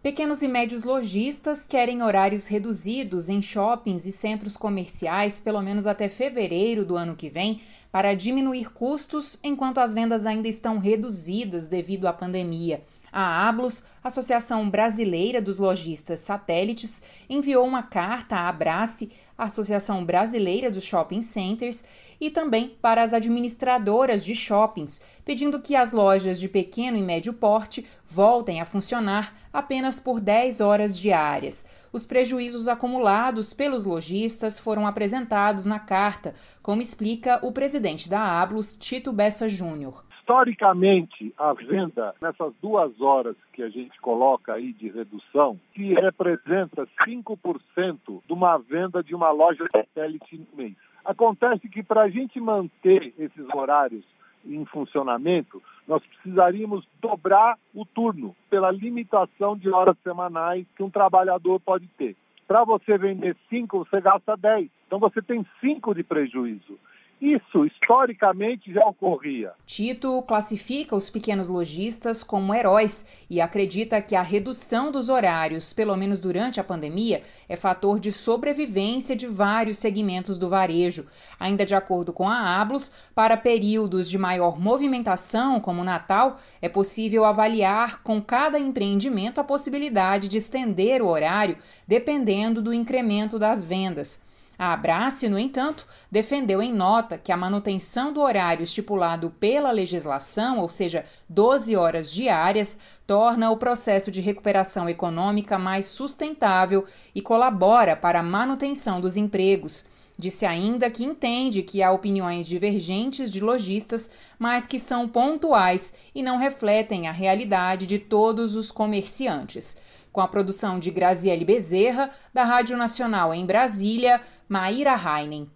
Pequenos e médios lojistas querem horários reduzidos em shoppings e centros comerciais pelo menos até fevereiro do ano que vem para diminuir custos enquanto as vendas ainda estão reduzidas devido à pandemia. A Ablus, Associação Brasileira dos Lojistas Satélites, enviou uma carta à Abrace, Associação Brasileira dos Shopping Centers, e também para as administradoras de shoppings, pedindo que as lojas de pequeno e médio porte voltem a funcionar apenas por 10 horas diárias. Os prejuízos acumulados pelos lojistas foram apresentados na carta, como explica o presidente da Ablus, Tito Bessa Júnior. Historicamente, a venda nessas 2 horas que a gente coloca aí de redução, que representa 5% de uma venda de uma loja satélite no mês. Acontece que para a gente manter esses horários em funcionamento, nós precisaríamos dobrar o turno pela limitação de horas semanais que um trabalhador pode ter. Para você vender 5, você gasta 10. Então você tem 5 de prejuízo. Isso, historicamente, já ocorria. Tito classifica os pequenos lojistas como heróis e acredita que a redução dos horários, pelo menos durante a pandemia, é fator de sobrevivência de vários segmentos do varejo. Ainda de acordo com a Ablus, para períodos de maior movimentação, como o Natal, é possível avaliar com cada empreendimento a possibilidade de estender o horário, dependendo do incremento das vendas. A Abrace, no entanto, defendeu em nota que a manutenção do horário estipulado pela legislação, ou seja, 12 horas diárias, torna o processo de recuperação econômica mais sustentável e colabora para a manutenção dos empregos. Disse ainda que entende que há opiniões divergentes de lojistas, mas que são pontuais e não refletem a realidade de todos os comerciantes. Com a produção de Graziele Bezerra, da Rádio Nacional em Brasília, Maíra Heinen.